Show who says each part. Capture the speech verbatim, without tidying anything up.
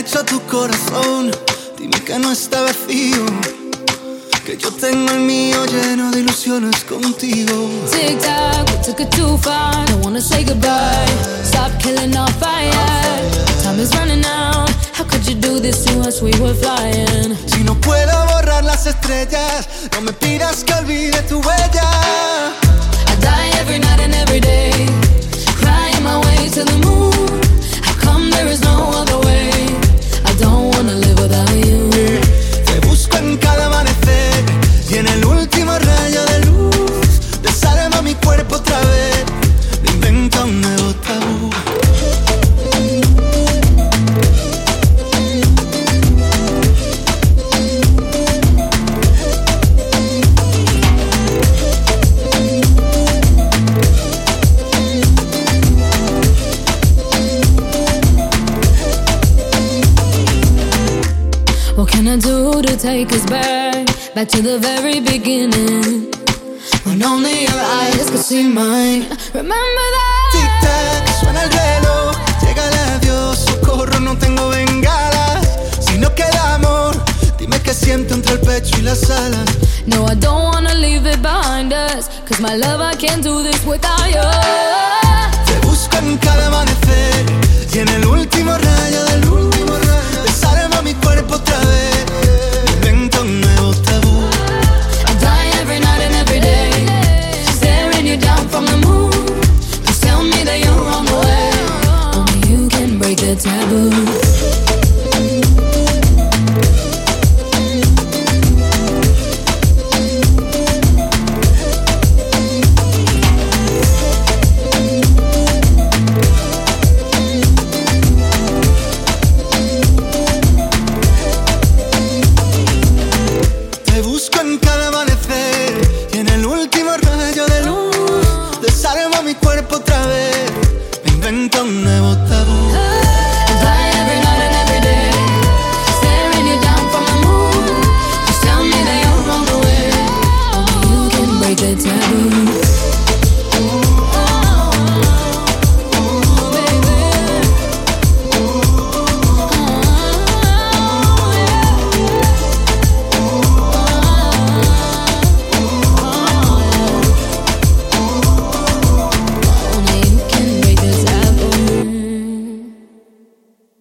Speaker 1: hecho tu corazón? Dime que no está vacío, que yo tengo el mío lleno de ilusiones contigo.
Speaker 2: Tic tac, we took it too far. Don't wanna say goodbye. Stop killing our fire. Time is running out. How could you do this to us? We were flying.
Speaker 1: Si no puedo borrar las estrellas, no me pidas que olvide tu huella.
Speaker 2: I die every night and every day, crying my way to the moon. How come there is no other way? I don't wanna live without you.
Speaker 1: Te busco en cada amanecer y en el último rayo de luz desarma mi cuerpo otra vez, me inventa un nuevo tabú.
Speaker 2: What can I do to take us back, back to the very beginning, when only your eyes could see mine? Remember that?
Speaker 1: Tic-tac, suena el reloj, llega el adiós, socorro, no tengo bengalas. Si no queda amor, dime qué siento entre el pecho y las alas.
Speaker 2: No, I don't wanna leave it behind us, cause my love, I can't do this without you.
Speaker 1: Te busco en cada amanecer y en el último rayo del último rayo.